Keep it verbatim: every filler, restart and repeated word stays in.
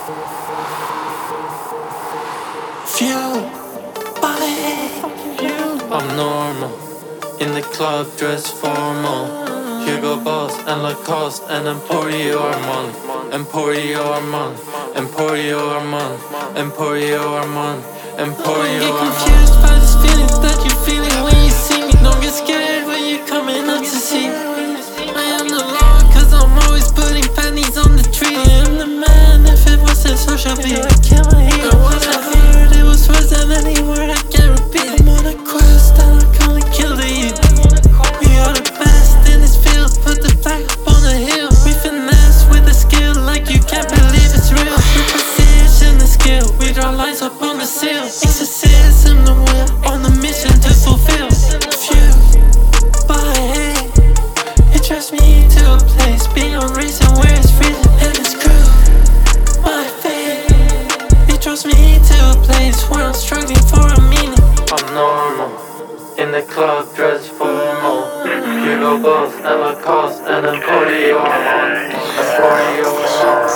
Fuel body. I'm normal in the club, dress formal. Hugo Boss and Lacoste and Emporio Armand, Emporio Armand, Emporio Armand, Emporio Armand, Emporio Armand. Don't get confused by this feeling that you're feeling when you see me. Don't get scared when you're coming up to see me. I am the law, cause I'm always putting panties on the tree. I am the man, if it wasn't so shall be. I can't hear. And what I heard, it was worse than any word I can't repeat. I'm on a quest and I can't kill the youth. We are the best in this field, put the flag up on the hill. We finesse with the skill like you can't believe it's real. The precision, the skill, we draw lines up on the seal. Exorcism, the will, on the mission to fulfill. Fused by hate, it drives me to a place beyond reason where it's freezing and it's cruel. My fate, it draws me to a place where I'm struggling for a meaning. I'm normal in the club, dress formal. Hugo Boss and Lacoste and Emporio Armand, Emporio Armand.